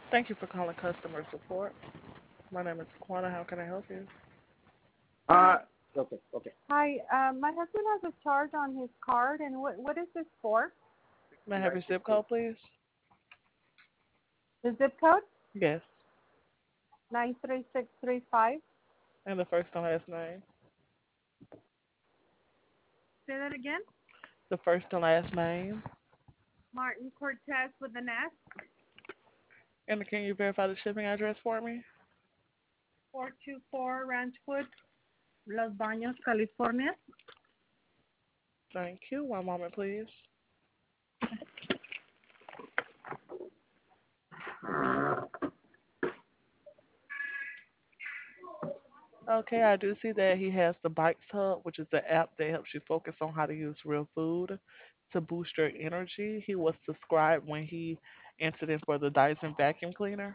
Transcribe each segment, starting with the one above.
Thank you for calling customer support. My name is Quana. How can I help you? Uh, okay, okay. Hi, my husband has a charge on his card, and what is this for? May I have your Nice to zip see. code, please? The zip code Yes. 93635. And the first and last name. Say that again. The first and last name. Martin Cortez with an S. And can you verify the shipping address for me? 424 Ranchwood, Los Baños, California. Thank you. One moment, please. Okay, I do see that he has the Bites Hub, which is the app that helps you focus on how to use real food to boost your energy. He was subscribed when he entered in for the Dyson vacuum cleaner.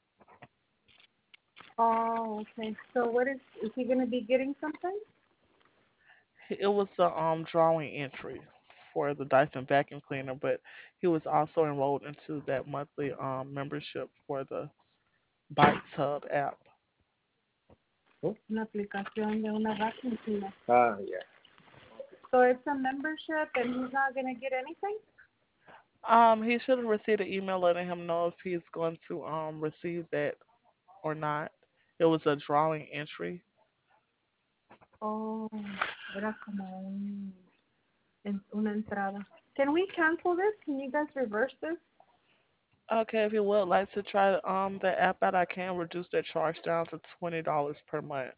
Oh, okay. So is he going to be getting something? It was the drawing entry for the Dyson vacuum cleaner, but he was also enrolled into that monthly membership for the Bites Hub app. Hmm? Una aplicación de una vacuum cleaner. Yeah. So it's a membership, and he's not going to get anything? He should have received an email letting him know if he's going to receive that or not. It was a drawing entry. Oh, era como una entrada. Can we cancel this? Can you guys reverse this? Okay, if you would like to try the app out, I can reduce that charge down to $20 per month.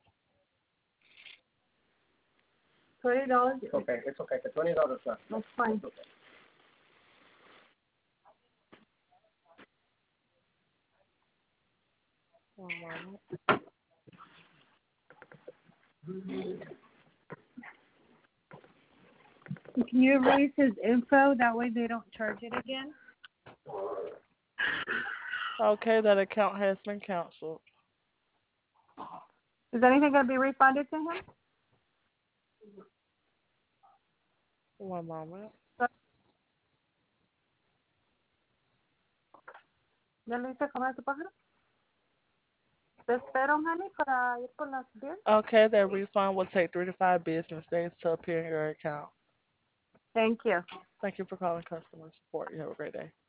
$20? It's okay. It's okay. The $20 left. That's fine. It's okay. One moment. Can you erase his info? That way they don't charge it again. Okay, that account has been canceled. Is anything going to be refunded to him? One moment. ¿Ya le hice comer a tu pájaro? Te espero, honey, para ir por las beers. Okay, that refund will take 3 to 5 business days to appear in your account. Thank you. Thank you for calling customer support. You have a great day.